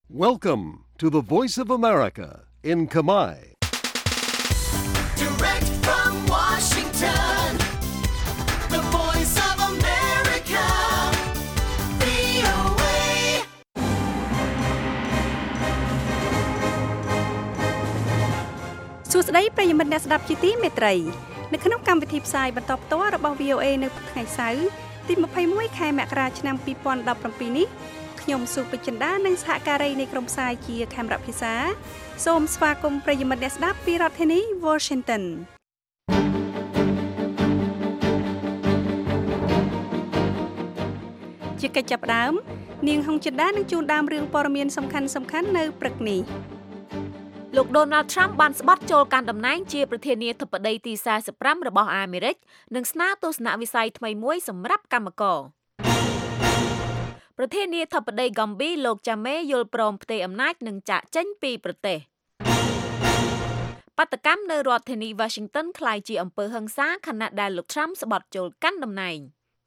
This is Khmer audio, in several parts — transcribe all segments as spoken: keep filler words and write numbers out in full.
Welcome to the Voice of America in Khmer. Direct from Washington, the Voice of America, វី អូ เอសួស្តីប្រិយមិត្តអ្នកស្ដាប់ជាទីមេត្រីនៅក្នុងកម្មវិធីផ្សាយបន្តផ្ទាល់របស់ វី អូ เอ នៅថ្ងៃសៅរ៍ទីยี่สิบเอ็ดខែមករាឆ្នាំยี่สิบสิบเจ็ดនេះខ្ញុំសុពេជ្រចិន្តានិងសហការីនៃក្រុមផ្សាយជាខេមរៈភាសាសូមស្វាគមន៍ប្រិយមិត្តអ្នកស្ដាប់ពីរដ្ឋធានី Washington ជាកិច្ចចាប់ផ្ដើមនាងហុងចិន្តានឹងជូនដើមរឿងព័ត៌មានសំខាន់ៗនៅព្រឹកនេះលោក Donald Trump បានស្បត់ចូលកាន់តំណែងជាប្រធានាធិបតីទីสี่สิบห้าរបស់អាមេរិកនិងស្នើទស្សនវិស័យថ្មីមួយសម្រាប់កម្មករប្រធានាធិបតី Gambia លោក Jammeh យល់ព្រមផ្ទេរអំណាចនិងចាកចេញពីប្រទេសបាតកម្មនៅរដ្ឋធានី Washington ក្លាយជាអំពើហិង្សាខណៈដែលលោក Trump ស្បត់ចូលកាន់តំណែង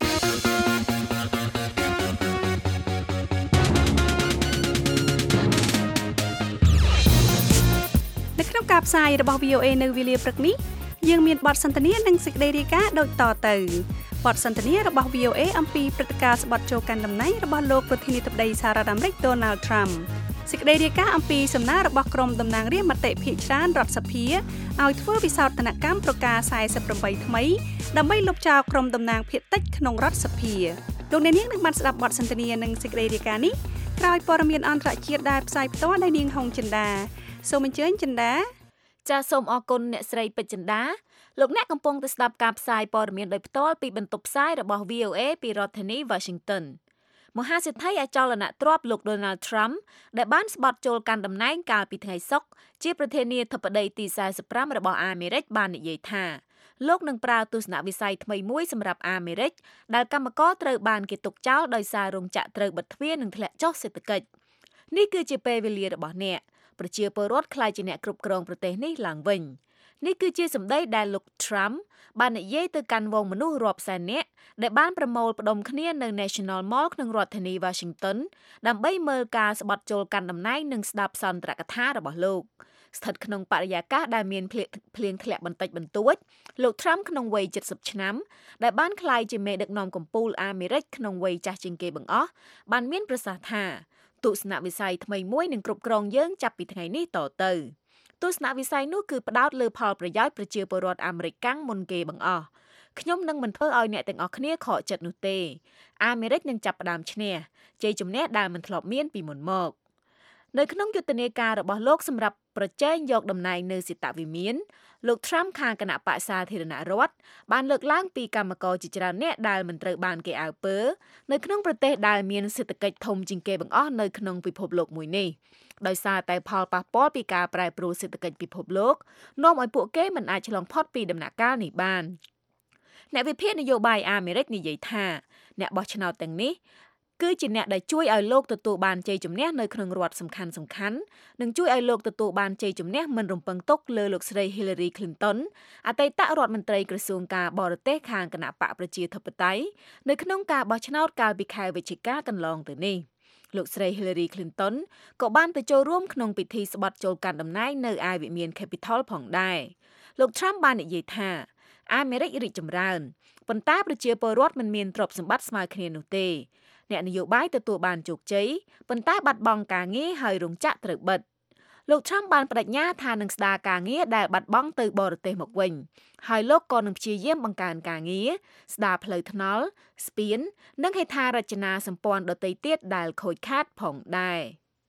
នៅក្នុងការផ្សាយរបស់ វី អូ เอ នៅវេលាព្រឹកនេះយើងមានបទសន្ទនានិងសេចក្តីរាយការណ៍ដូចតទៅបទសន្ទនារបស់ វី អូ เอ អំពីព្រឹត្តិការណ៍ស្បត់ចូលកាន់តំណែងរបស់លោកប្រធានាធិបតីសហរដ្ឋអាមេរិក Donald Trump សេចក្តីរាយការណ៍អំពីសំណើរបស់ក្រុមតំណាងរាស្ត្រមតិភាគច្រើនរដ្ឋសភាឲ្យធ្វើវិសោធនកម្មប្រការสี่สิบแปดថ្មីដើម្បីលុបចោលក្រុមតំណាងភាគតិចក្នុងរដ្ឋសភាលោកអ្នកនាងនឹងបានស្ដាប់បទសន្ទនានិងសេចក្តីរាយការណ៍នេះក្រោយព័ត៌មានអន្តរជាតិដែលផ្សាយផ្ទាល់ដោយនាងហុងចិន្តាសូមអញ្ជើញចិន្តាចាសសូមអរគុណអ្នកស្រីពេជ្រចិន្តាលោកអ្នកកំពុងតែស្ដាប់ការផ្សាយព័ត៌មានដោយផ្ទាល់ពីបន្ទប់ផ្សាយរបស់ វី អូ เอ ពីរដ្ឋធានី Washington មហាសេដ្ឋីអចលនទ្រព្យលោក Donald Trump ដែលបានស្បត់ចូលកាន់តំណែងកាលពីថ្ងៃសុក្រជាប្រធានាធិបតីទីสี่สิบห้าរបស់អាមេរិកបាននិយាយថាលោកនឹងប្រើទស្សនវិស័យថ្មីមួយសម្រាប់អាមេរិកដែលកម្មករត្រូវបានគេទុកចោលដោយសាររោងចក្រត្រូវបិទទ្វារនិងធ្លាក់ចុះសេដ្ឋកិច្ចនេះគឺជាពេលវេលារបស់អ្នកប្រជាពលរដ្ឋខ្លាចជាអ្នកគ្រប់គ្រងប្រទេសនេះឡើងវិញនេះគឺជាសម្ដីដែលលោក Trump បាននិយាយទៅកាន់វងមនុស្សរាប់សែននាក់ដែលបានប្រមូលផ្ដុំគ្នានៅ National Mall ក្នុងរដ្ឋធានី Washington ដើម្បីមើលការស្បត់ចូលកាន់តំណែងនិងស្ដាប់សន្ទរកថារបស់លោកស្ថិតក្នុងបរិយាកាសដែលមានភ្លៀងធ្លាក់បន្តិចបន្តួចលោក Trump ក្នុងវ័យเจ็ดสิบឆ្នាំដែលបានក្លាយជាមេដឹកនាំកំពូលអាមេរិកក្នុងវ័យចាស់ជាងគេបង្អស់បានមានប្រសាសន៍ថាទស្សនវិស័យថ្មីមួយនឹងគ្រប់គ្រងយើងចាប់ពីថ្ងៃនេះតទៅទស្សនវិស័យនោះគឺផ្ដោតលើផលប្រយោជន៍ប្រជាពលរដ្ឋអាមេរិកកាំងមុនគេបង្អស់ខ្ញុំនឹងមិនធ្វើឲ្យអ្នកទាំងអស់គ្នាខកចិត្តនោះទេអាមេរិកនឹងចាប់ផ្ដើមឈ្នះជ័យជំនះដែលមិនធ្លាប់មានពីមុនមកនៅក្នុងយុទ្ធនាការរបស់លោកសម្រាប់ប្រជែងយកតំណែងនៅសេតវិមានលោក Trump ខាងគណៈបក្សសាធារណរដ្ឋបានលើកឡើងពីកម្មករជាច្រើនអ្នកដែលមិនត្រូវបានគេអើពើនៅក្នុងប្រទេសដែលមានសេដ្ឋកិច្ចធំជាងគេបង្អស់នៅក្នុងពិភពលោកមួយនេះដោយសារតែផលប៉ះពាល់ពីការប្រែប្រួលសេដ្ឋកិច្ចពិភពលោកនាំឲ្យពួកគេមិនអាចឆ្លងផុតពីដំណាក់កាលនេះបានអ្នកវិភាគនយោបាយអាមេរិកនិយាយថាអ្នកបោះឆ្នោតទាំងនេះគឺជាអ្នកដែលជួយឲ្យលោកទទួលបានជ័យជំនះនៅក្នុងរដ្ឋសំខាន់សំខាន់និងជួយឲ្យលោកទទួលបានជ័យជំនះមិនរំពឹងទុកលើលោកស្រី Hillary Clinton អតីតរដ្ឋមន្ត្រីក្រសួងការបរទេសខាងគណៈបកប្រជាធិបតេយ្យនៅក្នុងការបោះឆ្នោតកាលពីខែវិច្ឆិកាកន្លងទៅនេះលោកស្រី Hillary Clinton ក៏បានទៅចូលរួមក្នុងពិធីស្បត់ចូលកាន់តំណែងនៅឯវិមាន Capitol ផងដែរលោក Trump បាននិយាយថាអាមេរិករីកចម្រើនប៉ុន្តែប្រជាពលរដ្ឋមិនមានទ្រព្យសម្បត្តិស្មើគ្នានោះទេអ្នកនយោបាយទទួលបានជោគជ័យប៉ុន្តែបាត់បង់ការងារហើយរោងចក្រត្រូវបិទលោក Trump បានបដិញ្ញាថានឹងស្ដារការងារដែលបាត់បង់ទៅបរទេសមកវិញហើយលោកក៏នឹងព្យាយាមបង្កើនការងារស្ដារផ្លូវថ្នល់ស្ពាននិងហេដ្ឋារចនាសម្ព័ន្ធដទៃទៀតដែលខូចខាតផងដែរ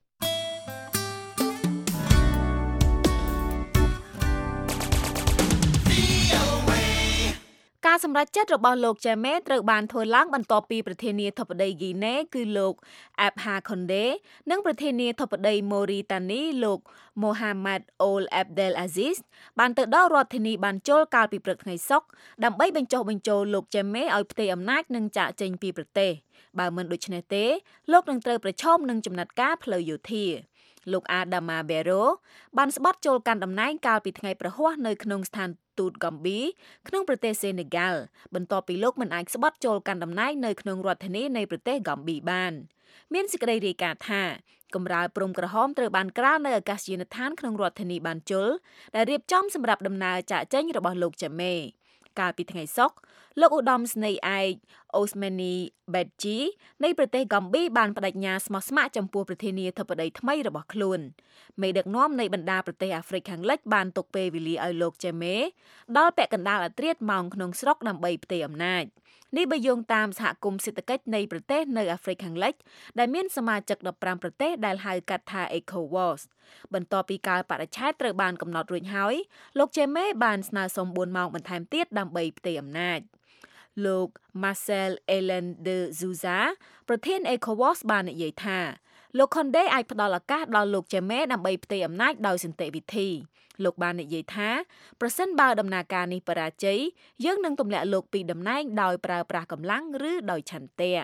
ការសម្រេចចិត្តរបស់លោក Jammeh ត្រូវបានធ្វើឡើងបន្ទាប់ពីប្រធានាធិបតីហ្គីណេគឺលោក Alpha Condé និងប្រធានាធិបតី Mauritania លោក Mohamed Ould Abdel Aziz បានទៅដល់រដ្ឋធានីបានជុលកាលពីព្រឹកថ្ងៃសុក្រដើម្បីបញ្ចុះបញ្ចូលលោក Jammeh ឲ្យផ្ទេរអំណាចនិងចាកចេញពីប្រទេសបើមិនដូច្នេះទេលោកនឹងត្រូវប្រឈមនឹងចំណាត់ការផ្លូវយោធាលោក Adama Barrow បានស្បត់ចូលកាន់តំណែងកាលពីថ្ងៃប្រហ័សនៅក្នុងស្ថានទូត Gambia ក្នុងប្រទេស Senegal បន្ទាប់ពីលោកមិនអាចស្បត់ចូលកាន់តំណែងនៅក្នុងរដ្ឋធានីនៃប្រទេស Gambia បានមានសេចក្តីរាយការណ៍ថាកំរើព្រំក្រហមត្រូវបានក្រាលនៅអាកាសយានដ្ឋានក្នុងរដ្ឋធានីបានជុលដែលរៀបចំសម្រាប់ដំណើរចាកចេញរបស់លោកចាមេកាលពីថ្ងៃសុក្រលោកឧត្តមស្នេហ៍ឯកអូស្មេនីបេតជីនៃប្រទេសហ្គាំប៊ីបានបដិញ្ញាស្មោះស្ម័គ្រចំពោះប្រធានាធិបតីថ្មីរបស់ខ្លួនមេដឹកនាំនៃបណ្ដាប្រទេសអាហ្វ្រិកខាងលិចបានទុកពេលវេលាឲ្យលោកចាមេដល់ពាក់កណ្ដាលអាធ្រាត្រម៉ោងក្នុងស្រុកដើម្បីផ្ទេរអំណាចនេះបើយោងតាមសហគមន៍សេដ្ឋកិច្ចនៃប្រទេសនៅអាហ្វ្រិកខាងលិចដែលមានសមាជិកដប់ប្រាំប្រទេសដែលហៅកាត់ថា ECOWAS បន្ទាប់ពីការបដិឆេទត្រូវបានកំណត់រួចហើយលោកចេមេបានស្នើសុំបួនម៉ោងបន្ថែមទៀតដើម្បីផ្ទេរអំណាចលោក Marcel Ellen de Souza ប្រធាន ECOWAS បាននិយាយថាលោក Condé អាចផ្ដល់ឱកាសដល់លោកចេមេដើម្បីផ្ទេរអំណាចដោយសន្តិវិធីលោកបាននិយាយថាប្រសិនបើដំណើរការនេះបរាជ័យយើងនឹងទម្លាក់លោកពីតំណែងដោយប្រើប្រាស់កម្លាំងឬដោយឆន្ទៈ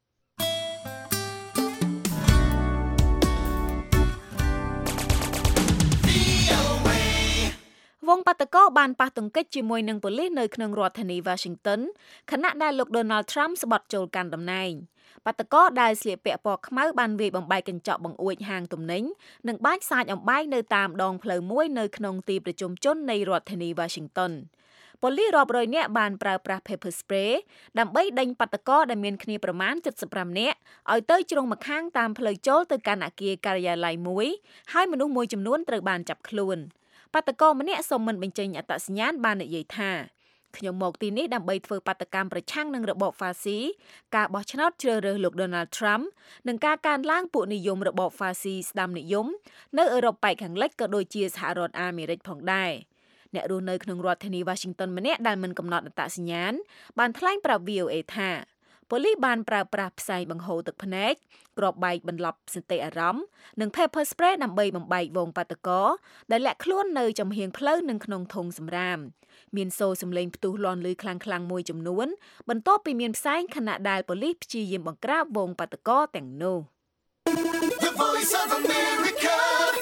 វងបាតកោបានប៉ះទង្គិចជាមួយនឹងប៉ូលីសនៅក្នុងរដ្ឋធានី Washington ខណៈដែលលោក Donald Trump ស្បត់ចូលកាន់តំណែងបាតកោដែលស្លៀកពាក់ពណ៌ខ្មៅបានវាយបំបែកកញ្ចក់បង្អួចហាងទំនិញនិងបាញ់សាច់អំបែកនៅតាមដងផ្លូវមួយនៅក្នុងទីប្រជុំជននៃរដ្ឋធានី Washington ប៉ូលីសរាប់រយនាក់បានប្រើប្រាស់ pepper spray ដើម្បីដេញបាតកោដែលមានគ្នាប្រមាណเจ็ดสิบห้าនាក់ឲ្យទៅជ្រុងម្ខាងតាមផ្លូវចូលទៅកាន់អគារការិយាល័យមួយហើយមនុស្សមួយចំនួនត្រូវបានចាប់ខ្លួនបាតកោម្នាក់សូមមិនបញ្ចេញអត្តសញ្ញាណបាននិយាយថាខ្ញុំមកទីនេះដើម្បីធ្វើបាតកម្មប្រឆាំងនឹងរបបហ្វាស៊ីការបោះឆ្នោតជ្រើសរើសលោក Donald Trump និងការកើនឡើងពួកនិយមរបបហ្វាស៊ីស្ដាំនិយមនៅអឺរ៉ុបប៉ែកខាងលិចក៏ដូចជាសហរដ្ឋអាមេរិកផងដែរអ្នករស់នៅក្នុងរដ្ឋធានី Washington ម្នាក់ដែលមិនកំណត់អត្តសញ្ញាណបានថ្លែងប្រាប់ V O A ថាប៉ូលីសបានប្រើប្រាស់ផ្សែងបង្ហូរទឹកភ្នែកគ្រាប់បែកបន្លប់សតិអារម្មណ៍និង pepper spray ដើម្បីបំបែកវងបាតកោដែលលាក់ខ្លួននៅចំហៀងផ្លូវនិងក្នុងធុងសម្រាមមានសូរសំឡេងផ្ទុះលាន់ឮខ្លាំងៗមួយចំនួនបន្ទាប់ពីមានផ្សែងខណៈដែលប៉ូលីសព្យាយាមបង្ក្រាបវងបាតកោទាំងនោះ The Voice of America,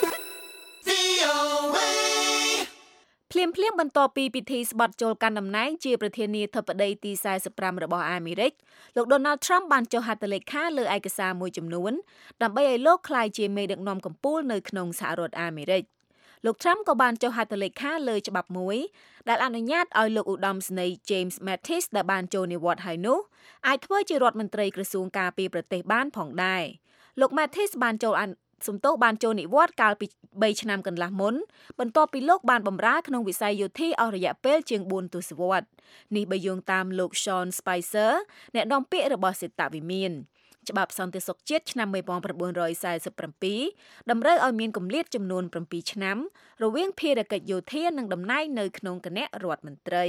V O A ភ្លាមភ្លាមបន្ទាប់ពីពិធីស្បត់ចូលកាន់តំណែងជាប្រធានាធិបតីទីสี่สิบห้าរបស់អាមេរិកលោក Donald Trump បានចុះហត្ថលេខាលើឯកសារមួយចំនួនដើម្បីឲ្យលោកក្លាយជាមេដឹកនាំកំពូលនៅក្នុងសហរដ្ឋអាមេរិកលោក Trump ក៏បានចុះហត្ថលេខាលើច្បាប់មួយដែលអនុញ្ញាតឲ្យលោកឧត្តមស្នេហ៍ James Mattis ដែលបានចូលនិវត្តន៍ហើយនោះអាចធ្វើជារដ្ឋមន្ត្រីក្រសួងការពារប្រទេសបានផងដែរលោក Mattis បានចូលសំទោសបានចូលនិវត្តន៍កាលពី3ឆ្នាំកន្លះមុនបន្ទាប់ពីលោកបានបម្រើក្នុងវិស័យយោធាអស់រយៈពេលជាងបួនទសវត្សរ៍នេះបើយោងតាមលោក Sean Spicer អ្នកនាំពាក្យរបស់សេតវិមានច្បាប់សន្តិសុខជាតិឆ្នាំnineteen forty-sevenតម្រូវឲ្យមានគម្លាតចំនួនsevenឆ្នាំរវាងភារកិច្ចយោធានិងតំណែងនៅក្នុងគណៈរដ្ឋមន្ត្រី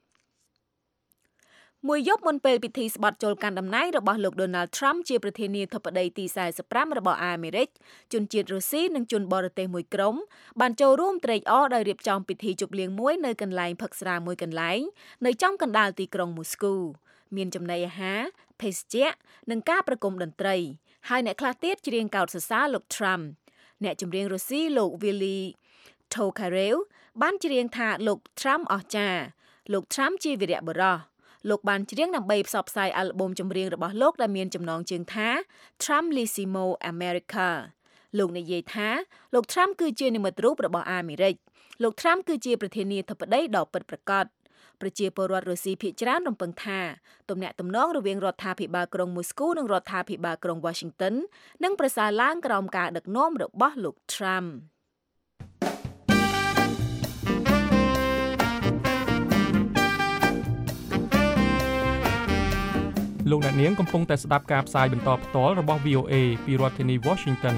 មួយយប់មុនពេលពិធីស្បត់ចូលកាន់តំណែងរបស់លោក Donald Trump ជាប្រធានាធិបតីទីสี่สิบห้าរបស់អាមេរិកជនជាតិរុស្ស៊ីនិងជនបរទេសមួយក្រុមបានចូលរួមត្រេកអរដោយរៀបចំពិធីជប់លៀងមួយនៅកន្លែងផឹកស្រាមួយកន្លែងនៅចំកណ្ដាលទីក្រុងមូស្គូមានចំណីអាហារភេសជ្ជៈនិងការប្រគំតន្ត្រីហើយអ្នកខ្លះទៀតច្រៀងកោតសរសើរលោក Trump អ្នកចម្រៀងរុស្ស៊ីលោក Vili Tokarev បានច្រៀងថាលោក Trump អស្ចារ្យលោក Trump ជាវីរៈបុរសលោកបានច្រៀងដើម្បីផ្សព្វផ្សាយអាល់ប៊ុមចម្រៀងរបស់លោកដែលមានចំណងជើងថា Trumpissimo America លោកនិយាយថាលោក Trump គឺជានិមិត្តរូបរបស់អាមេរិកលោក Trump គឺជាប្រធានាធិបតីដ៏ពិតប្រាកដប្រជាពលរដ្ឋរុស្ស៊ីភាគច្រើនរំពឹងថាទំនាក់ទំនងរវាងរដ្ឋាភិបាលក្រុងមូស្គូនិងរដ្ឋាភិបាលក្រុង Washington នឹងប្រសើរឡើងក្រោមការដឹកនាំរបស់លោក Trump លោកអ្នកនាងកំពុងតែស្ដាប់ការផ្សាយបន្តផ្ទាល់របស់ V O A ពីរដ្ឋធានី Washington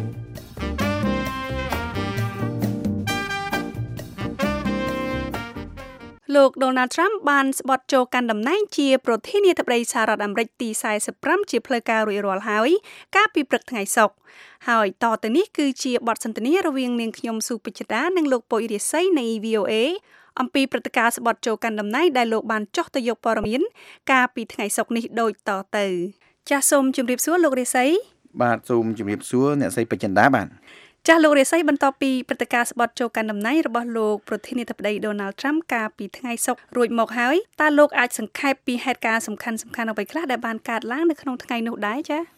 លោក Donald Trump បានស្បត់ចូលកាន់តំណែងជាប្រធានាធិបតីសហរដ្ឋអាមេរិកទីสี่สิบห้าជាផ្លូវការរួចរាល់ហើយកាលពីព្រឹកថ្ងៃសុក្រហើយតទៅនេះគឺជាបទសន្ទនារវាងនាងខ្ញុំស៊ូពេជ្ជតានិងលោកពុយរិស័យនៃ V O A អំពីព្រឹត្តិការណ៍ស្បត់ចូលកាន់តំណែងដែលលោកបានចុះទៅយកព័ត៌មានកាលពីថ្ងៃសុក្រនេះដូចតទៅចាសសូមជម្រាបសួរលោករិស័យបាទសូមជម្រាបសួរអ្នកស្រីពេជ្ជតាបាទចាសលោករិស័យបន្តពីព្រឹត្តិការណ៍ស្បត់ចូលកាន់តំណែងរបស់លោកប្រធានាធិបតី Donald Trump កាលពីថ្ងៃសុក្ររួចមកហើយតើលោកអាចសង្ខេបពីហេតុការណ៍សំខាន់ៗអ្វីខ្លះដែលបានកើតឡើងនៅក្នុងថ្ងៃនោះដែរចា៎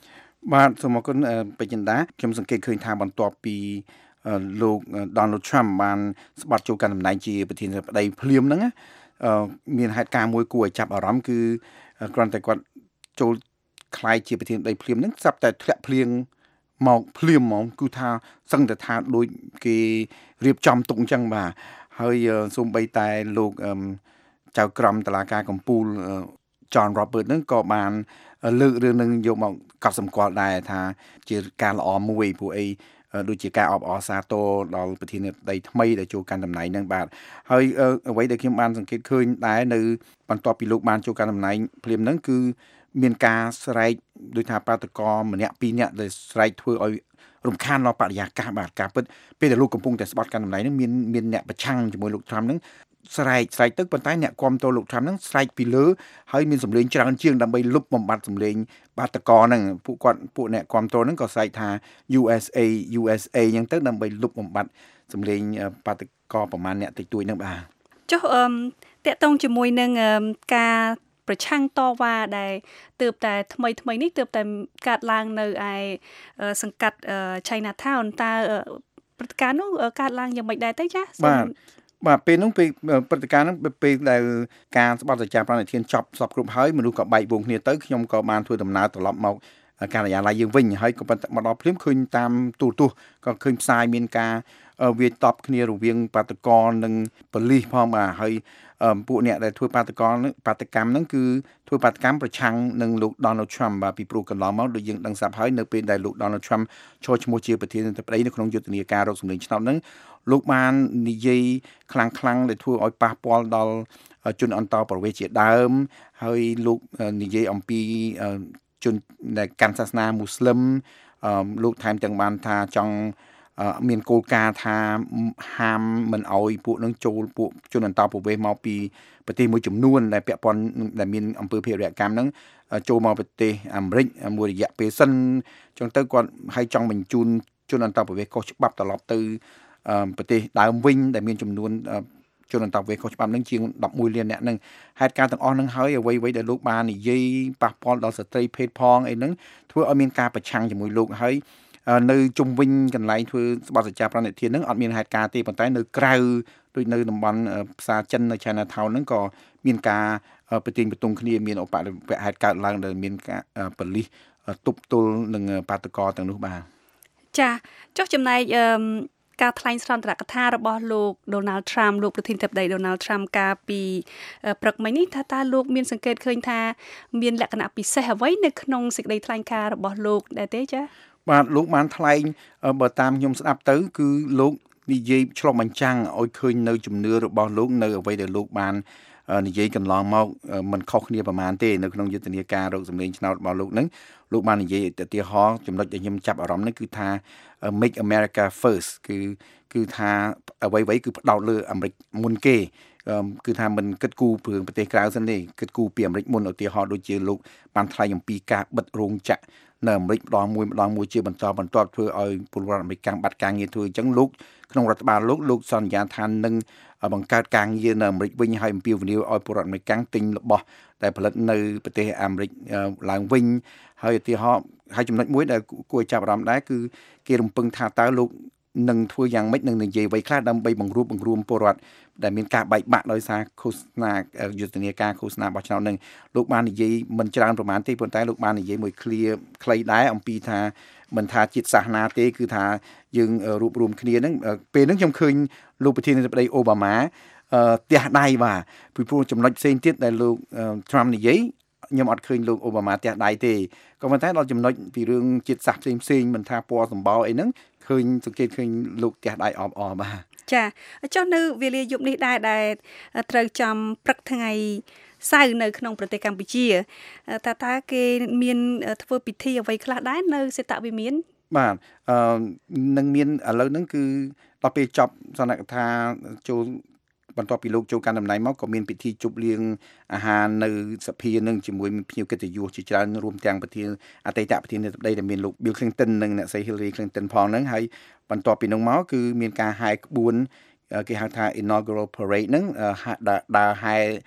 បាទសូមអរគុណបេចិន្តាខ្ញុំសង្កេតឃើញថាបន្ទាប់ពីលោក Donald Trump បានស្បត់ចូលកាន់តំណែងជាប្រធានាធិបតីភ្លាមហ្នឹងមានហេតុការណ៍មួយគួរឲ្យចាប់អារម្មណ៍គឺគ្រាន់តែគាត់ចូលខ្លាយជាប្រធានាធិបតីភ្លាមហ្នឹងស្រាប់តែធ្លាក់ភ្លៀងមកភ្លាមហ្មងគឺថាសឹងតែថាដូចគេរៀបចំទុកអញ្ចឹងបាទហើយសូម្បីតែលោកចៅក្រមតុលាការកំពូល John Roberts ហ្នឹងក៏បានលើករឿងនឹងយកមកកត់សម្គាល់ដែរថាជាការល្អមួយព្រោះអីដូចជាការអបអរសាទរដល់ប្រធានាធិបតីថ្មីដែលចូលកាន់តំណែងហ្នឹងបាទហើយអ្វីដែលខ្ញុំបានសង្កេតឃើញដែរនៅបន្ទាប់ពីលោកបានចូលកាន់តំណែងភ្លាមហ្នឹងគឺមានការស្រែកដូចថាបាតកោម្នាក់ពីរនាក់ដែលស្រែកធ្វើឲ្យរំខានដល់បរិយាកាសបាទការពិតពេលដែលលោកកំពុងតែស្បត់កាន់តំណែងហ្នឹងមានមានអ្នកប្រឆាំងជាមួយលោក Trump ហ្នឹងស្រែកស្រែកទៅប៉ុន្តែអ្នកគាំទ្រលោក Trump ហ្នឹងស្រែកពីលើហើយមានសម្លេងច្រើនជាងដើម្បីលុបបំបាត់សម្លេងបាតកោហ្នឹងពួកគាត់ពួកអ្នកគាំទ្រហ្នឹងក៏ស្រែកថា U S A U S A អញ្ចឹងទៅដើម្បីលុបបំបាត់សម្លេងបាតកោប្រមាណអ្នកតិចតួចហ្នឹងបាទចុះអឺតកតងជាមួយនឹងការប្រឆាំងតវ៉ាដែលទើបតែថ្មីថ្មីនេះទើបតែកាត់ឡើងនៅឯសង្កាត់ Chinatown តើព្រឹត្តិការណ៍នោះកាត់ឡើងយ៉ាងម៉េចដែរទៅចាបាទបាទពេលនោះពេលព្រឹត្តិការណ៍ហ្នឹងពេលដែលការស្បត់សច្ចាប្រណិធានចប់សពគ្រប់ហើយមនុស្សក៏បែកវងគ្នាទៅខ្ញុំក៏បានធ្វើដំណើរត្រឡប់មកការិយាល័យយើងវិញហើយក៏មកដល់ភ្លាមឃើញតាមទូរទស្សន៍ក៏ឃើញផ្សាយមានការវាយតប់គ្នារវាងបាតកោនិងប៉ូលីសផងបាទហើយពួកអ្នកដែលធ្វើបាតកោបាតកម្មហ្នឹងគឺធ្វើបាតកម្មប្រឆាំងនឹងលោក Donald Trump បាទពីព្រោះកន្លងមកដូចយើងដឹងស្រាប់ហើយនៅពេលដែលលោក Donald Trump ចូលឈ្មោះជាប្រធានាធិបតីនៅក្នុងយុទ្ធនាការរកសម្លេងឆ្នោតហ្នឹងលោកបាននិយាយខ្លាំងខ្លាំងដែលធ្វើឲ្យប៉ះពាល់ដល់ជនអន្តោប្រវេសន៍ជាដើមហើយលោកនិយាយអំពីជនដែលកាន់សាសនាមូស្លឹមលោកថែមទាំងបានថាចង់មានគោលការណ៍ថាហាមមិនអោយពួកនឹងចូលពួកជនអន្តោប្រវេសន៍មកពីប្រទេសមួយចំនួនដែលពាក់ព័ន្ធដែលមានអំពើភេរវកម្មហ្នឹងចូលមកប្រទេសអាមេរិកមួយរយៈពេលសិនអញ្ចឹងទៅគាត់ឲ្យចង់បញ្ជូនជនអន្តោប្រវេសន៍ខុសច្បាប់ត្រឡប់ទៅប្រទេសដើមវិញដែលមានចំនួនជនអន្តោប្រវេសន៍ខុសច្បាប់នឹងជាងដប់មួយលានអ្នកនឹងហេតុការណ៍ទាំងអស់នឹងហើយអ្វីៗដែលលោកបាននិយាយប៉ះពាល់ដល់ស្ត្រីភេទផងអីហ្នឹងធ្វើឲ្យមានការប្រឆាំងជាមួយលោកហើយនៅជុំវិញកន្លែងធ្វើស្បត់សច្ចាប្រណិធានហ្នឹងអត់មានហេតុការណ៍ទេប៉ុន្តែនៅក្រៅដូចនៅតំបន់ផ្សារចិននៅ Chinatown ហ្នឹងក៏មានការប្រទីងបន្ទង់គ្នាមានឧបទ្រពហេតុកើតឡើងដែលមានការប៉ូលីសទប់ទល់នឹងបាតកោទាំងនោះបាទចាចុះចំណែកអឺការថ្លែងសន្ទរកថារបស់លោក Donald Trump លោកប្រធានាធិបតី Donald Trump កាលពីព្រឹកមិញនេះថាតើលោកមានសង្កេតឃើញថាមានលក្ខណៈពិសេសអ្វីនៅក្នុងសេចក្តីថ្លែងការណ៍របស់លោកដែរទេចាបាទលោកបានថ្លែងបើតាមខ្ញុំស្ដាប់ទៅគឺលោកនិយាយឆ្លុះបញ្ចាំងឲ្យឃើញនៅជំនឿរបស់លោកនៅអ្វីដែលលោកបាននិយាយកន្លងមកមិនខុសគ្នាប្រហែលទេនៅក្នុងយុទ្ធនាការរកសម្លេងឆ្នោតរបស់លោកហ្នឹងលោកបាននិយាយឧទាហរណ៍ចំណុចដែលខ្ញុំចាប់អារម្មណ៍នេះគឺថា Make America First គឺគឺថាអ្វីៗគឺផ្ដោតលើអាមេរិកមុនគេគឺថាមិនគិតគូរពីប្រទេសក្រៅសិនទេគិតគូរពីអាមេរិកមុនឧទាហរណ៍ដូចជាលោកបានថ្លែងអំពីការបិទរោងចក្រនៅអាមេរិកម្ដងមួយម្ដងមួយជាបន្តបន្ទាប់ធ្វើឲ្យពលរដ្ឋអាមេរិកកាំងបាត់ការងារធ្វើអញ្ចឹងលោកក្នុងរដ្ឋបាលលោកលោកសន្យាថានឹងបង្កើតការងារនៅអាមេរិកវិញហើយអំពាវនាវឲ្យពលរដ្ឋអាមេរិកកាំងទិញរបស់ដែលផលិតនៅប្រទេសអាមេរិកឡើងវិញហើយឧទាហរណ៍ហើយចំណុចមួយដែលគួរឲ្យចាប់អារម្មណ៍ដែរគឺគេរំពឹងថាតើលោកនឹងធ្វើយ៉ាងម៉េចនឹងនិយាយអ្វីខ្លះដើម្បីបង្រួបបង្រួមពលរដ្ឋដែលមានការបែកបាក់ដោយសារឃោសនាយុទ្ធនាការឃោសនារបស់ឆ្នោតនឹងលោកបាននិយាយមិនច្រើនប្រហែលទេប៉ុន្តែលោកបាននិយាយមួយឃ្លាខ្លីដែរអំពីថាមិនថាជាតិសាសនាទេគឺថាយើងរួបរวมគ្នានឹងពេលហ្នឹងខ្ញុំឃើញលោកប្រធានាធិបតីអូបាម៉ាទះដៃបាទពីព្រោះចំណុចផ្សេងទៀតដែលលោក Trump និយាយខ្ញុំអត់ឃើញលោកអូបាម៉ាទះដៃទេក៏ប៉ុន្តែដល់ចំណុចពីរឿងជាតិសាសផ្សេងផ្សេងមិនថាពណ៌សម្បោអីហ្នឹងឃើញសង្កេតឃើញលោកទះដៃអបអរបាទចាចុះនៅវេលាយប់នេះដែរដែលត្រូវចំព្រឹកថ្ងៃសៅរ៍នៅក្នុងប្រទេសកម្ពុជាតើតើគេមានធ្វើពិធីអ្វីខ្លះដែរនៅសេតវិមានបាទអឺនឹងមានឥឡូវហ្នឹងគឺដល់ពេលចប់សន្និដ្ឋានចូលបន្ទាប់ពីលោកចូលកាន់តំណែងមកក៏មានពិធីជប់លៀងអាហារនៅសភានឹងជាមួយភ្ញៀវកិត្តិយសជាច្រើនរួមទាំងប្រធានអតីតប្រធានាធិបតីដែលមានលោក Bill Clinton និងអ្នកស្រី Hillary Clinton ផងហ្នឹងហើយបន្ទាប់ពីនោះមកគឺមានការហែក្បួនគេហៅថា inaugural parade ហ្នឹងដើរហែ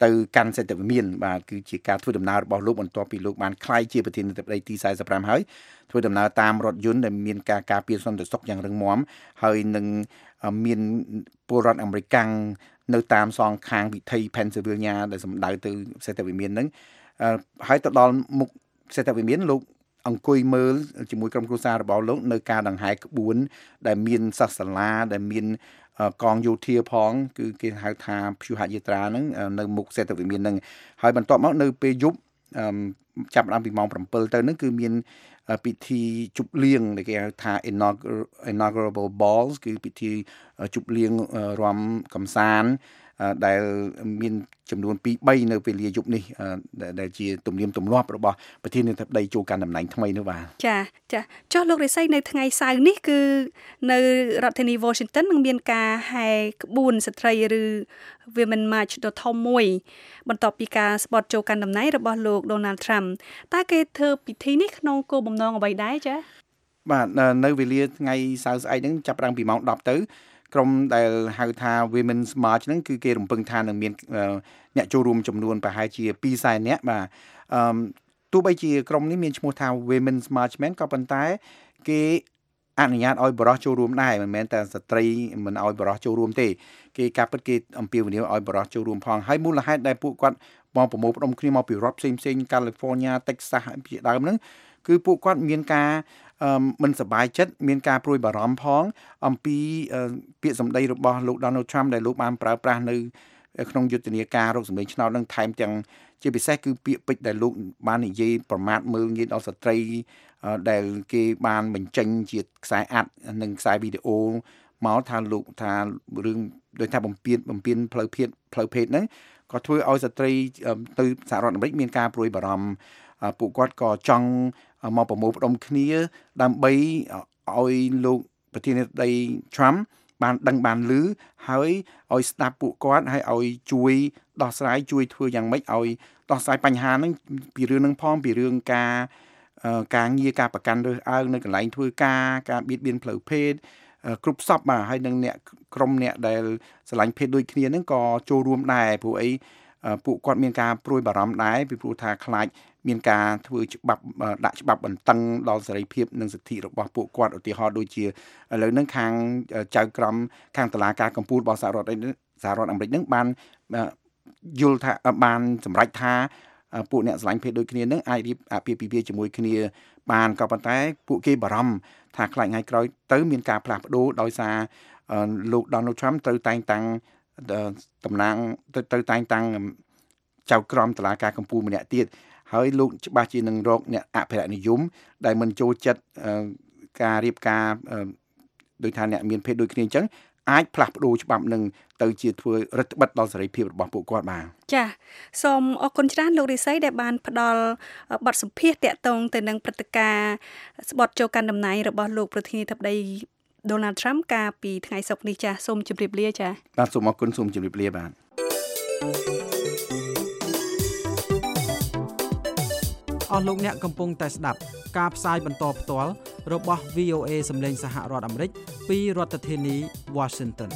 ទៅកាន់សេដ្ឋវិមានបាទគឺជាការធ្វើដំណើររបស់លោកបន្ទាប់ពីលោកបានក្លាយជាប្រធានាធិបតីទីสี่สิบห้าហើយធ្វើដំណើរតាមរថយន្តដែលមានការការពារសន្តិសុខយ៉ាងរឹងមាំហើយនឹងមានពលរដ្ឋអាមេរិកនៅតាមសងខាងវិថី Pennsylvania ដែលសម្ដៅទៅសេដ្ឋវិមានហ្នឹងហើយទៅដល់មុខសេដ្ឋវិមានលោកអង្គុយមើលជាមួយក្រុមគ្រួសាររបស់លោកនៅការដង្ហែក្បួនដែលមានសាសាឡាដែលមានកងយោធាផងគឺគេហៅថាព្យុហយាត្រាហ្នឹងនៅមុខសេដ្ឋវិមានហ្នឹងហើយបន្ទាប់មកនៅពេលយប់ចាប់ដើមពីម៉ោងsevenទៅហ្នឹងគឺមានពិធីជប់លៀងដែលគេហៅថា inaugural balls គឺពិធីជប់លៀងរាំកំសាន្តដែលមានចំនួនtwo threeនៅពេលលាយប់នេះដែលជាទំនៀមទម្លាប់របស់ប្រធានាធិបតីចូលកាន់តំណែងថ្មីនោះបាទចាចាចុះលោករិស័យនៅថ្ងៃសៅរ៍នេះគឺនៅរដ្ឋធានី Washington នឹងមានការហែក្បួនស្ត្រីឬ Women March ដ៏ធំមួយបន្ទាប់ពីការស្បត់ចូលកាន់តំណែងរបស់លោក Donald Trump តើគេធ្វើពិធីនេះក្នុងគោលបំណងអ្វីដែរចាបាទនៅវេលាថ្ងៃសៅរ៍ស្អែកហ្នឹងចាប់តាំងពីម៉ោងtenទៅក្រុមដែលហៅថា Women's March ហ្នឹងគឺគេរំពឹងថានឹងមានអ្នកចូលរួមចំនួនប្រហែលជាtwoសែននាក់បាទអឺទោះបីជាក្រុមនេះមានឈ្មោះថា Women's March មែនក៏ប៉ុន្តែគេអនុញ្ញាតឲ្យបរិសុទ្ធចូលរួមដែរមិនមែនតែស្ត្រីមិនឲ្យបរិសុទ្ធចូលរួមទេគេការពិតគេអំពាវនាវឲ្យបរិសុទ្ធចូលរួមផងហើយមូលហេតុដែលពួកគាត់មកប្រមូលផ្ដុំគ្នាមកពីរដ្ឋផ្សេងផ្សេង California Texas ជាដើមហ្នឹងគឺពួកគាត់មានការមិនសប្បាយចិត្តមានការព្រួយបារម្ភផងអំពីពាក្យសម្ដីរបស់លោក Donald Trump ដែលលោកបានប្រើប្រាស់នៅក្នុងយុទ្ធនាការរកសម្លេងឆ្នោតនឹងថែមទាំងជាពិសេសគឺពាក្យពេចន៍ដែលលោកបាននិយាយប្រមាថមើលងាយដល់ស្ត្រីដែលគេបានបញ្ចេញជាខ្សែអាត់និងខ្សែវីដេអូមកថាលោកថារឿងដោយថាបំពេញបំពេញផ្លូវភេទផ្លូវភេទហ្នឹងក៏ធ្វើឲ្យស្ត្រីទៅសហរដ្ឋអាមេរិកមានការព្រួយបារម្ភពួកគាត់ក៏ចង់មកប្រមូលផ្ដុំគ្នាដើម្បីឲ្យលោកប្រធានាធិបតី Trump បានដឹងបានឮហើយឲ្យស្ដាប់ពួកគាត់ហើយឲ្យជួយដោះស្រាយជួយធ្វើយ៉ាងម៉េចឲ្យដោះស្រាយបញ្ហាហ្នឹងពីរឿងហ្នឹងផងពីរឿងការការងារការប្រកាន់រើសអើងនៅកន្លែងធ្វើការការបៀតបៀនផ្លូវភេទគ្រប់សពបាទហើយនឹងអ្នកក្រុមអ្នកដែលស្រឡាញ់ភេទដូចគ្នាហ្នឹងក៏ចូលរួមដែរព្រោះអីពួកគាត់មានការព្រួយបារម្ភដែរពីព្រោះថាខ្លាចមានការធ្វើច្បាប់ដាក់ច្បាប់បន្តឹងដល់សេរីភាពនិងសិទ្ធិរបស់ពួកគាត់ឧទាហរណ៍ដូចជាឥឡូវហ្នឹងខាងចៅក្រមខាងតុលាការកំពូលរបស់សហរដ្ឋសហរដ្ឋអាមេរិកហ្នឹងបានយល់ថាបានសម្រេចថាពួកអ្នកស្រឡាញ់ភេទដូចគ្នាហ្នឹងអាចរៀបអាពាហ៍ពិពាហ៍ជាមួយគ្នាបានក៏ប៉ុន្តែពួកគេបារម្ភថាខ្លាចថ្ងៃក្រោយទៅមានការផ្លាស់ប្ដូរដោយសារលោក Donald Trump ត្រូវតែងតាំងតំណាងទៅតែងតាំងចៅក្រមតុលាការកំពូលម្នាក់ទៀតហើយលោកច្បាស់ជានឹងរកអ្នកអភិរក្សនិយមដែលមិនចូលចិត្តការរៀបការដោយថាអ្នកមានភេទដូចគ្នាអញ្ចឹងអាចផ្លាស់ប្ដូរច្បាប់នឹងទៅជាធ្វើរដ្ឋបិទដល់សេរីភាពរបស់ពួកគាត់បានចាសូមអរគុណច្រើនលោករិស័យដែលបានផ្ដល់បទសម្ភាសន៍តាក់ទងទៅនឹងព្រឹត្តិការណ៍ស្បត់ចូលកាន់តំណែងរបស់លោកប្រធានាធិបតី Donald Trump កាលពីថ្ងៃសុក្រនេះចាសូមជម្រាបលាចាបាទសូមអរគុណសូមជម្រាបលាបាទអស់លោកអ្នកកំពុងតែស្ដាប់ការផ្សាយបន្តផ្ទាល់របស់ វី អូ เอ សំឡេងសហរដ្ឋអាមេរិកពីរដ្ឋធានី Washington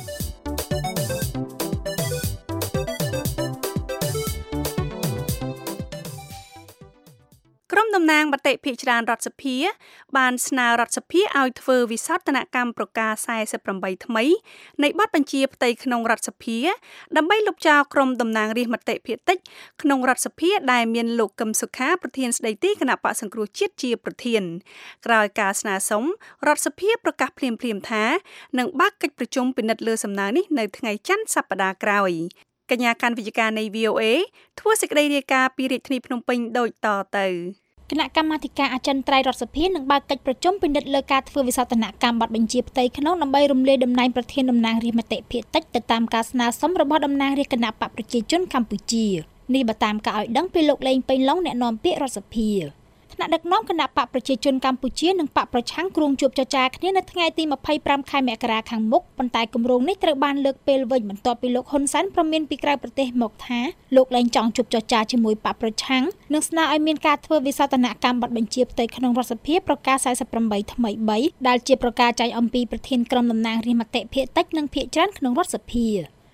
ក្រុមតំណាងមតិភាគច្រើនរដ្ឋសភាបានស្នើរដ្ឋសភាឲ្យធ្វើវិសោធនកម្មប្រកាសforty-eightថ្មីនៃបទបញ្ជាផ្ទៃក្នុងរដ្ឋសភាដើម្បីលុបចោលក្រុមតំណាងរាស្ត្រមតិភាគតិចក្នុងរដ្ឋសភាដែលមានលោកកឹមសុខាប្រធានស្ដីទីគណៈបក្សសង្គ្រោះជាតិជាប្រធានក្រោយការស្នើសុំរដ្ឋសភាប្រកាសភ្លាមៗថានឹងបើកកិច្ចប្រជុំពិនិត្យលើសំណើនេះនៅថ្ងៃច័ន្ទសប្តាហ៍ក្រោយកញ្ញាកាន់វិទ្យការនៃ វី អូ เอ ធ្វើសេចក្តីរាយការណ៍ពីរាជធានីភ្នំពេញដូចតទៅគណៈកម្មាធិការអចិន្ត្រៃយ៍រដ្ឋសភានឹងបើកកិច្ចប្រជុំពិនិត្យលើការធ្វើវិសោធនកម្មបទបញ្ជាផ្ទៃក្នុងដើម្បីរំលាយតំណែងប្រធានតំណាងរាស្ត្រមតិភាគតិចទៅតាមការស្នើសុំរបស់តំណាងរាស្ត្រគណៈបកប្រជាជនកម្ពុជានេះបើតាមការឲ្យដឹងពីលោកលេងពេញឡុងអ្នកនាំពាក្យរដ្ឋសភាថ្នាក់ដឹកនាំគណៈបកប្រជាជនកម្ពុជានិងបកប្រឆាំងគ្រោងជួបចរចាគ្នានៅថ្ងៃទីtwenty-fiveខែមករាខាងមុខប៉ុន្តែគម្រោងនេះត្រូវបានលើកពេលវិញបន្ទាប់ពីលោកហ៊ុនសែនប្រមានពីក្រៅប្រទេសមកថាលោកលែងចង់ជួបចរចាជាមួយបកប្រឆាំងនិងស្នើឲ្យមានការធ្វើវិសោធនកម្មបទបញ្ជាផ្ទៃក្នុងរដ្ឋសភាប្រកាសforty-eightថ្មី3ដែលជាប្រកាសចែងអំពីប្រធានក្រុមតំណាងរាស្ត្រមតិភាគតិចនិងភាគច្រើនក្នុងរដ្ឋសភា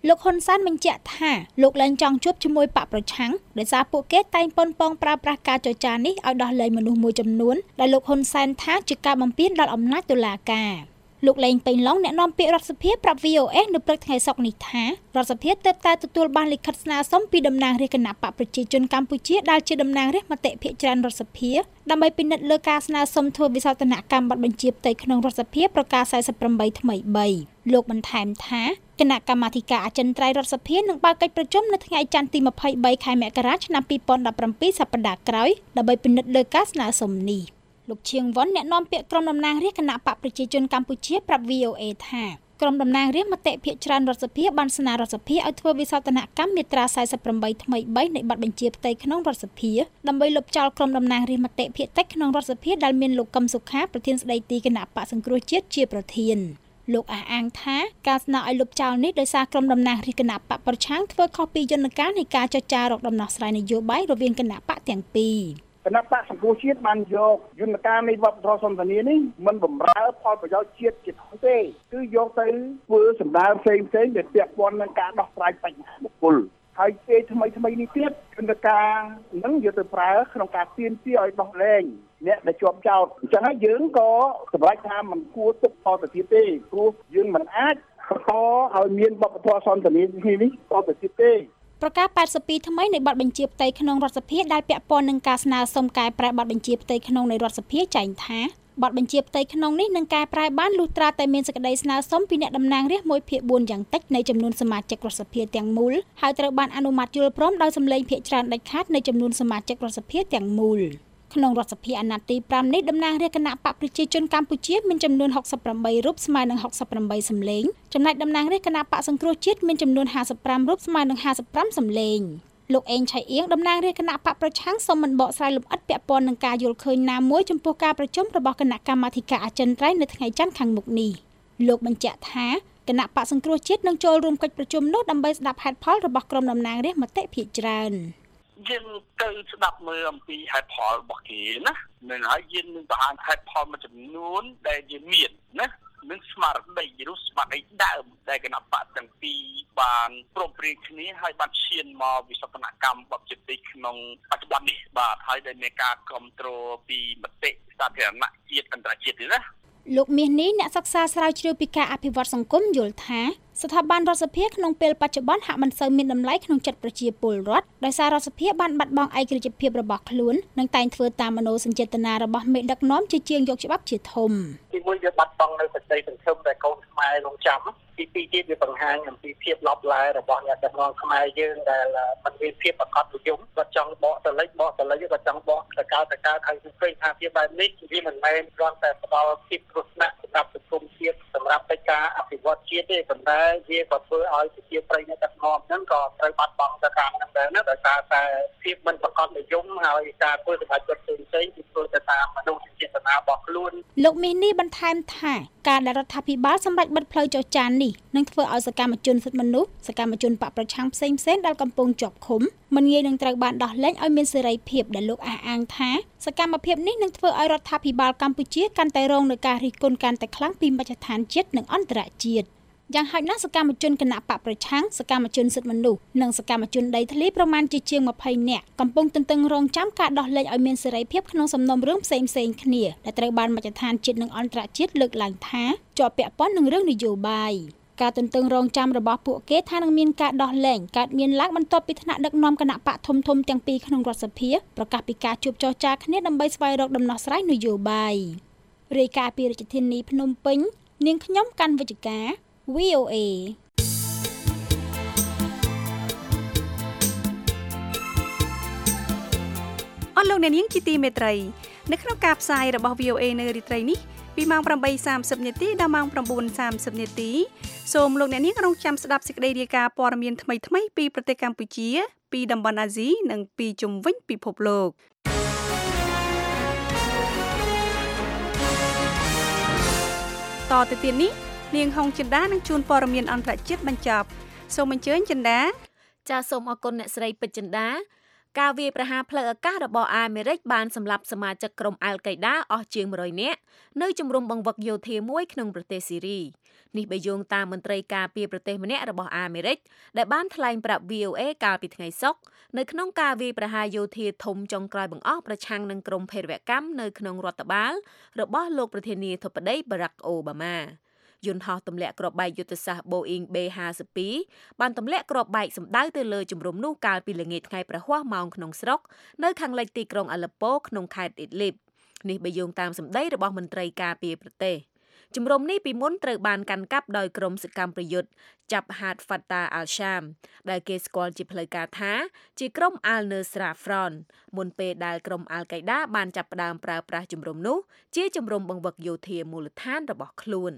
លោកហ៊ុនសែនបញ្ជាក់ថាលោកលែងចង់ជួបជាមួយបកប្រឆាំងដោយសារពួកគេតែងប៉ុនប៉ងប្រើប្រាស់ការចរចានេះឲ្យដោះលែងមនុស្សមួយចំនួនដែលលោកហ៊ុនសែនថាជាការបំពានដល់អំណាចតុលាការលោកលេងពេញឡុងអ្នកនាំពាក្យរដ្ឋសភាប្រាប់ វី អូ អេ នៅព្រឹកថ្ងៃសុក្រនេះថារដ្ឋសភាទើបតែទទួលបានលិខិតស្នើសុំពីតំណាងរាស្ត្រគណៈបកប្រជាជនកម្ពុជាដែលជាតំណាងរាស្ត្រមតិភាគច្រើនរដ្ឋសភាដើម្បីពិនិត្យលើការស្នើសុំធ្វើវិសោធនកម្មបទបញ្ជាផ្ទៃក្នុងរដ្ឋសភាប្រកាសสี่สิบแปดថ្មីបីលោកបន្ថែមថាគណៈកម្មាធិការអចិន្ត្រៃយ៍រដ្ឋសភានឹងបើកកិច្ចប្រជុំនៅថ្ងៃច័ន្ទទីยี่สิบสามខែមករាឆ្នាំยี่สิบสิบเจ็ดសប្តាហ៍ក្រោយដើម្បីពិនិត្យលើការស្នើសុំនេះលោកឈៀងវ៉ុនអ្នកនាំពាក្យក្រុមតំណាងរាស្ត្រគណៈបកប្រជាជនកម្ពុជាប្រាប់ វី អូ អេ ថាក្រុមតំណាងរាស្ត្រមតិភាគច្រើនរដ្ឋសភាបានស្នើរដ្ឋសភាឲ្យធ្វើវិសោធនកម្មមាត្រាสี่สิบแปดថ្មីបីនៃបទបញ្ជាផ្ទៃក្នុងរដ្ឋសភាដើម្បីលុបចោលក្រុមតំណាងរាស្ត្រមតិភាគតិចក្នុងរដ្ឋសភាដែលមានលោកកឹមសុខាប្រធានស្ដីទីគណៈបកសង្គ្រោះជាតិជាប្រធានលោកអះអាងថាការស្នើឲ្យលុបចោលនេះដោយសារក្រុមតំណាងរាស្ត្រគណៈបកប្រឆាំងធ្វើខុសពីយន្តការនៃការចរចារកដំណោះស្រាយនយោបាយរវាងគណៈបកទាំងពីរគណៈបកសង្គ្រោះជាតិបានយកយន្តការនៃវប្បធម៌សន្តានានេះមិនបំរើផលប្រយោជន៍ជាតិជាធំទេគឺយកទៅធ្វើសម្ដៅផ្សេងផ្សេងដែលពាក់ព័ន្ធនឹងការដោះស្រាយបញ្ហាបុគ្គលហើយពេលថ្មីថ្មីនេះទៀតយន្តការនឹងយកទៅប្រើក្នុងការទាមទារឲ្យដោះលែងអ្នកដែលជាប់ចោទអញ្ចឹងហើយយើងក៏សម្រេចថាមិនគួរទុកថតទៅទៀតទេព្រោះយើងមិនអាចបន្តឲ្យមានវប្បធម៌សន្តានានេះតទៅទៀតទេប្រកាសแปดสิบปีថ្មីនៃបទបញ្ជាផ្ទៃក្នុងរដ្ឋសភាដែលពាក់ព័ន្ធនឹងការស្នើសុំកែប្រែបទបញ្ជាផ្ទៃក្នុងនៃរដ្ឋសភាចែងថាបទបញ្ជាផ្ទៃក្នុងនេះនឹងកែប្រែបានលុះត្រាតែមានសេចក្តីស្នើសុំពីអ្នកតំណាងរាស្ត្រមួយភាគបួនយ៉ាងតិចនៃចំនួនសមាជិករដ្ឋសភាទាំងមូលហើយត្រូវបានអនុម័តយល់ព្រមដោយសម្លេងភាគច្រើនដាច់ខាតនៃចំនួនសមាជិករដ្ឋសភាទាំងមូលក្នុងរដ្ឋសភាអាណត្តិទីfiveនេះតំណាងរាស្ត្រគណៈបកប្រជាជនកម្ពុជាមានចំនួនหกสิบแปดរូបស្មើនឹងหกสิบแปดសំឡេងចំណែកតំណាងរាស្ត្រគណៈបកសង្គ្រោះជាតិមានចំនួនห้าสิบห้าរូបស្មើនឹងห้าสิบห้าសំឡេងលោកអេងឆៃអៀងតំណាងរាស្ត្រគណៈបកប្រឆាំងសូមមិនបកស្រាយលម្អិតពាក់ព័ន្ធនឹងការយល់ឃើញណាមួយចំពោះការប្រជុំរបស់គណៈកម្មាធិការអចិន្ត្រៃយ៍នៅថ្ងៃច័ន្ទខាងមុខនេះលោកបញ្ជាក់ថាគណៈបកសង្គ្រោះជាតិនឹងចូលរួមកិច្ចប្រជុំនោះដើម្បីស្ដាប់ហេតុផលរបស់ក្រុមតំណាងរាស្ត្រមតិភាគច្រើនយើងទៅស្ដាប់មើលអំពីហេតុផលរបស់គេណានឹងហើយយើងនឹងបង្ហាញហេតុផលមួយចំនួនដែលយើងមានណានឹងស្មារតីឬស្មារតីដើមដែលគណៈបកទាំងពីរបានព្រមព្រៀងគ្នាហើយបានឈានមកវិសោធនកម្មបបជិតិក្នុងបច្ចុប្បន្ននេះបាទហើយដែលមានការគ្រប់គ្រងពីមតិសាធារណៈជាតិអន្តរជាតិទេណាលោកមាសនេះអ្នកសិក្សាស្រាវជ្រាវពីការអភិវឌ្ឍសង្គមយល់ថាស្ថាប័នរដ្ឋសភាក្នុងពេលបច្ចុប្បន្នហាក់មិនសូវមានតម្លៃក្នុងចិត្តប្រជាពលរដ្ឋដោយសាររដ្ឋសភាបានបាត់បង់ឯករាជ្យភាពរបស់ខ្លួននិងតែងធ្វើតាមមនោសញ្ចេតនារបស់មេដឹកនាំជាជាងយកច្បាប់ជាធំទីមួយយើងបាត់បង់នៅសេចក្តីសង្ឃឹមដែលកូនខ្មែររងចាំទីពីរទៀតវាបង្ហាញអំពីភាពឡប់ឡែរបស់អ្នកដឹកនាំខ្មែរយើងដែលមិនមានភាពប្រកបនិយមគាត់ចង់បកទៅលេចបកទៅលេចគាត់ចង់បកទៅកើតទៅកើតហើយឃើញថាភាពបែបនេះវាមិនមែនគ្រាន់តែផ្ដល់ភាពគ្រោះថ្នាក់សម្រាប់សង្គមជាតិសម្រាប់កិច្ចការអភិវឌ្ឍជាតិទេប៉ុន្តែវាក៏ធ្វើឲ្យប្រជាប្រិយអ្នកដឹកនាំហ្នឹងក៏ត្រូវបាត់បង់ទៅតាមហ្នឹងដែរណាដោយសារតែភាពមិនប្រកបនិយមហើយការធ្វើសម្រាប់ចិត្តផ្សេងផ្សេងគឺធ្វើទៅតាមមនោសញ្ចេតនារបស់ខ្លួនលោកមាសនេះបន្ថែមថាការដែលរដ្ឋាភិបាលសម្រេចបិទផ្លូវចរចានេះនឹងធ្វើឲ្យសកម្មជនសិទ្ធិមនុស្សសកម្មជនបកប្រឆាំងផ្សេងផ្សេងដែលកំពុងជាប់ឃុំមិនងាយនឹងត្រូវបានដោះលែងឲ្យមានសេរីភាពដែលលោកអះអាងថាសកម្មភាពនេះនឹងធ្វើឲ្យរដ្ឋាភិបាលកម្ពុជាកាន់តែរងនឹងការរិះគន់កាន់តែខ្លាំងពីមជ្ឈដ្ឋានជាតិនិងអន្តរជាតិយ៉ាងហោចណាស់សកម្មជនគណៈបកប្រឆាំងសកម្មជនសិទ្ធិមនុស្សនិងសកម្មជនដីធ្លីប្រមាណជាជាងยี่สิบនាក់កំពុងទន្ទឹងរង់ចាំការដោះលែងឲ្យមានសេរីភាពក្នុងសំណុំរឿងផ្សេងផ្សេងគ្នាដែលត្រូវបានមជ្ឈដ្ឋានជាតិនិងអន្តរជាតិលើកឡើងថាជាប់ពាក់ព័ន្ធនឹងរឿងនយោបាយការទន្ទឹងរង់ចាំរបស់ពួកគេថានឹងមានការដោះលែងកើតមានឡើងបន្ទាប់ពីថ្នាក់ដឹកនាំគណៈបកធំធំទាំងពីរក្នុងរដ្ឋសភាប្រកាសពីការជួបចរចាគ្នាដើម្បីស្វែងរកដំណោះស្រាយនយោបាយរាយការណ៍ពីរាជធានីភ្នំពេញនាងខ្ញុំកាន់វិជ្ជការ វី អូ អេអស់លោកអ្នកនាងជាទីមេត្រីនៅក្នុងការផ្សាយរបស់ វី អូ អេ នៅរាត្រីនេះពីម៉ោងeight thirtyនាទីដល់ម៉ោងnine thirtyនាទីសូមលោកអ្នកនាងរងចាំស្ដាប់សេចក្តីរាយការណ៍ព័ត៌មានថ្មីៗពីប្រទេសកម្ពុជាពីតំបន់អាស៊ីនិងពីជុំវិញពិភពលោកតទៅទៀតនេះនាងហុងចិន្តានឹងជួនព័ត៌មានអន្តរជាតិបញ្ចប់សូមអញ្ជើញចិន្តាចាសសូមអរគុណអ្នកស្រីពេជ្រចិន្តាការវាយប្រហារផ្លូវអាកាសរបស់អាមេរិកបានសម្លាប់សមាជិកក្រុមអាល់កៃដាអស់ជាងone hundredនាក់នៅជំរំបង្វឹកយោធាមួយក្នុងប្រទេសស៊ីរីនេះបើយោងតាមមន្ត្រីការពារប្រទេសម្នាក់របស់អាមេរិកដែលបានថ្លែងប្រាប់ V O A កាលពីថ្ងៃសុក្រនៅក្នុងការវាយប្រហារយោធាធំចុងក្រោយបង្អស់ប្រឆាំងនឹងក្រុមភេរវកម្មនៅក្នុងរដ្ឋបាលរបស់លោកប្រធានាធិបតី Barack Obamaយន្តហោះទម្លាក់គ្រាប់បែកយុទ្ធសាស្ត្រ Boeing B fifty-two បានទម្លាក់គ្រាប់បែកសម្ដៅទៅលើជំរំនោះកាលពីល្ងាចថ្ងៃប្រហ័សម៉ោងក្នុងស្រុកនៅខាងលិចទីក្រុង Aleppo ក្នុងខេត្ត Idlib នេះបើយោងតាមសម្ដីរបស់មន្ត្រីការពារប្រទេសជំរំនេះពីមុនត្រូវបានកាន់កាប់ដោយក្រុមសកម្មប្រយុទ្ធចាប់ហាត Fatah al-Sham ដែលគេស្គាល់ជាផ្លូវការថាជាក្រុម Al-Nusra Front មុនពេលដែលក្រុម Al-Qaeda បានចាប់ផ្ដើមប្រើប្រាស់ជំរំនោះជាជំរំបង្វឹកយោធាមូលដ្ឋានរបស់ខ្លួន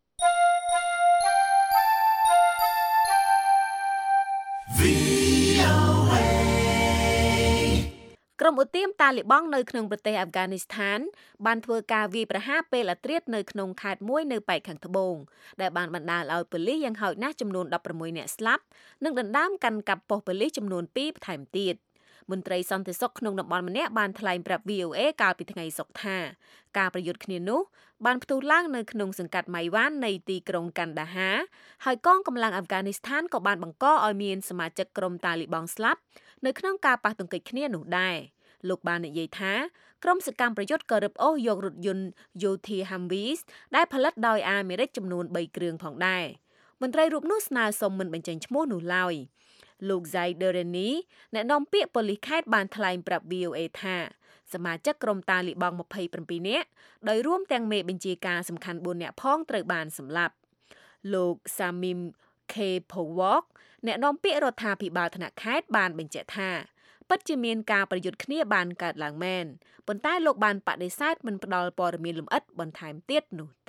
ក្រុមឧទាមតាលីបង់នៅក្នុងប្រទេសអាហ្វហ្គានីស្ថានបានធ្វើការវាយប្រហារពេលអាត្រាតនៅក្នុងខេត្តមួយនៅប៉ែកខាងត្បូងដែលបានបណ្ដាលឲ្យប៉ូលីសយ៉ាងហោចណាស់ចំនួន16នាក់ស្លាប់និងដណ្ដើមកាន់កាប់ប៉ុស្តិ៍ប៉ូលីសចំនួនtwoបន្ថែមទៀតមន្ត្រីសន្តិសុខក្នុងតំបន់ម្នាក់បានថ្លែងប្រាប់ V O A កាលពីថ្ងៃសុក្រថាការប្រយុទ្ធគ្នានោះបានផ្ទុះឡើងនៅក្នុងសង្កាត់ម៉ៃវ៉ាននៃទីក្រុងកាន់ដាហាហើយកងកម្លាំងអាហ្វហ្គានីស្ថានក៏បានបង្កឲ្យមានសមាជិកក្រុមតាលីបង់ស្លាប់នៅក្នុងការប៉ះទង្គិចគ្នានោះដែរលោកបាននិយាយថាក្រុមសកម្មប្រយុទ្ធក៏រឹបអូសយករថយន្តយោធា Humvees ដែលផលិតដោយអាមេរិកចំនួនthreeគ្រឿងផងដែរមន្ត្រីរូបនោះស្នើសុំមិនបញ្ចេញឈ្មោះនោះឡើយលោក Zai Dereni អ្នកនាំពាក្យប៉ូលីសខេត្តបានថ្លែងប្រាប់ V O A ថាសមាជិកក្រុមតាលីបង់twenty-sevenនាក់ដោយរួមទាំងមេបញ្ជាការសំខាន់fourនាក់ផងត្រូវបានសម្លាប់លោក Samim K. Powok អ្នកនាំពាក្យរដ្ឋាភិបាលថ្នាក់ខេត្តបានបញ្ជាក់ថាពិតជាមានការប្រយុទ្ធគ្នាបានកើតឡើងមែនប៉ុន្តែលោកបានបដិសេធមិនផ្ដល់ព័ត៌មានលម្អិតបន្ថែមទៀតនោះទេ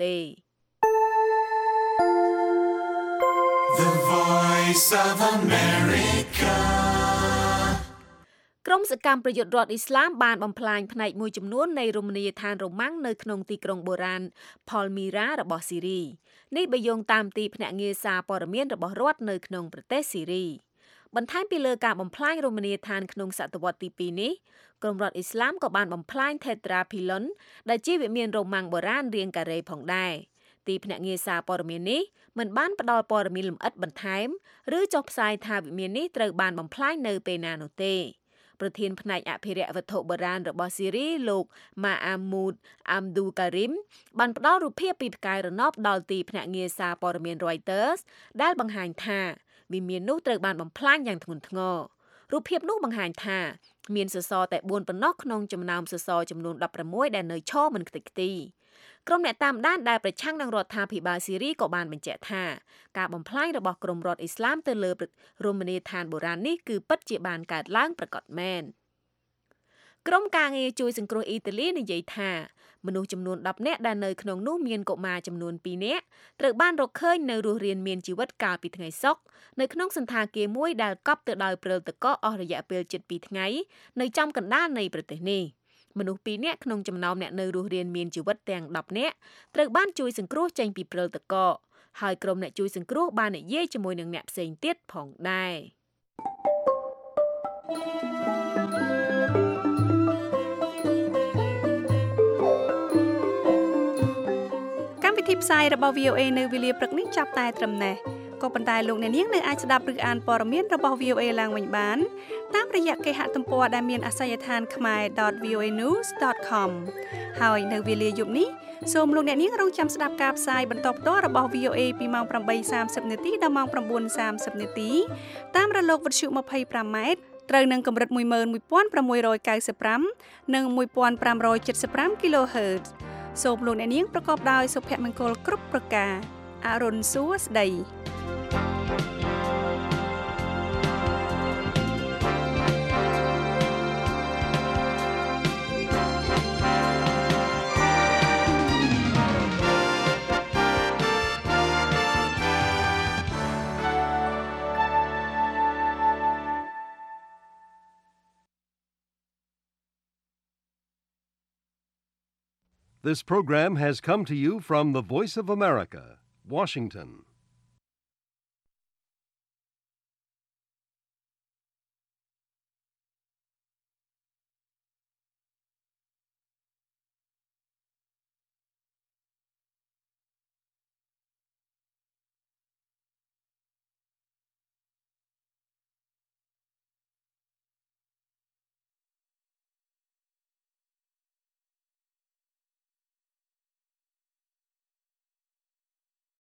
The Voice of America ក្រុមសកម្មប្រយុទ្ធរដ្ឋអ៊ីស្លាមបានបំផ្លាញផ្នែកមួយចំនួននៃរមណីយដ្ឋានរ៉ូម៉ាំងនៅក្នុងទីក្រុងបូរ៉ាន Palmyra របស់ស៊ីរីនេះបើយោងតាមទីភ្នាក់ងារសារព័ត៌មានរបស់រដ្ឋនៅក្នុងប្រទេសស៊ីរីបន្ថែមពីលើការបំផ្លាញរមណីយដ្ឋានក្នុងសតវត្សទីtwoនេះក្រុមរដ្ឋអ៊ីស្លាមក៏បានបំផ្លាញ Tetra Pylon ដែលជាវិមានរ៉ូម៉ាំងបុរាណរាងការ៉េផងដែរទីភ្នាក់ងារសារព័ត៌មាននេះមិនបានផ្ដល់ព័ត៌មានលម្អិតបន្ថែមឬចុះផ្សាយថាវិមាននេះត្រូវបានបំផ្លាញនៅពេលណានោះទេប្រធានផ្នែកអភិរក្សវត្ថុបុរាណរបស់ស៊ីរីលោក Mahmoud Abdul Karim បានផ្ដល់រូបភាពពីផ្កាយរណបដល់ទីភ្នាក់ងារសារព័ត៌មាន Reuters ដែលបង្ហាញថាវិមាននោះត្រូវបានបំផ្លាញយ៉ាងធ្ងន់ធ្ងររូបភាពនោះបង្ហាញថាមានសសរតែfourប៉ុណ្ណោះក្នុងចំណោមសសរចំនួនsixteenដែលនៅឈរមិនខ្ទេចខ្ទីក្រុមអ្នកតាមដានដែលប្រឆាំងនឹងរដ្ឋាភិបាលស៊ីរីក៏បានបញ្ជាក់ថាការបំផ្លាញរបស់ក្រុមរដ្ឋអ៊ីស្លាមទៅលើរមណីយដ្ឋានបុរាណនេះគឺពិតជាបានកើតឡើងប្រកបមែនក្រុមការងារជួយសង្គ្រោះអ៊ីតាលីនិយាយថាមនុស្សចំនួនtenនាក់ដែលនៅក្នុងនោះមានកុមារចំនួនtwoនាក់ត្រូវបានរកឃើញនៅរស់រានមានជីវិតកាលពីថ្ងៃសុក្រនៅក្នុងសន្តាគារមួយដែលកប់ទៅដោយព្រិលទឹកកកអស់រយៈពេលជិតtwoថ្ងៃនៅចំកណ្ដាលនៃប្រទេសនេះមនុស្សtwoនាក់ក្នុងចំណោមអ្នកនៅរស់រានមានជីវិតទាំងtenនាក់ត្រូវបានជួយសង្គ្រោះចេញពីព្រិលទឹកកកហើយក្រុមអ្នកជួយសង្គ្រោះបាននិយាយជាមួយនឹងអ្នកផ្សេងទៀតផងដែរកម្មវិធីផ្សាយរបស់ V O A នៅវេលាព្រឹកនេះចាប់តែត្រឹមនេះក៏ប៉ុន្តែលោកអ្នកនាងនៅអាចស្ដាប់ឬអានព័ត៌មានរបស់ V O A ឡើងវិញបានតាមរយៈគេហទំព័រដែលមានអាសយដ្ឋាន khmae dot v o a news dot com ហើយនៅវេលាយប់នេះសូមលោកអ្នកនាងរងចាំស្ដាប់ការផ្សាយបន្តផ្ទាល់របស់ V O A ពីម៉ោងeight thirtyនាទីដល់ម៉ោងnine thirtyនាទីតាមរលកវិទ្យុtwenty-fiveម៉ែត្រត្រូវនឹងកម្រិតone one six ninety-fiveនិងfifteen seventy-five គីឡូហឺតសូមលោកអ្នកនាងប្រកបដោយសុភមង្គលគ្រប់ប្រការអរុនសួស្តី This program has come to you from the Voice of America, Washington.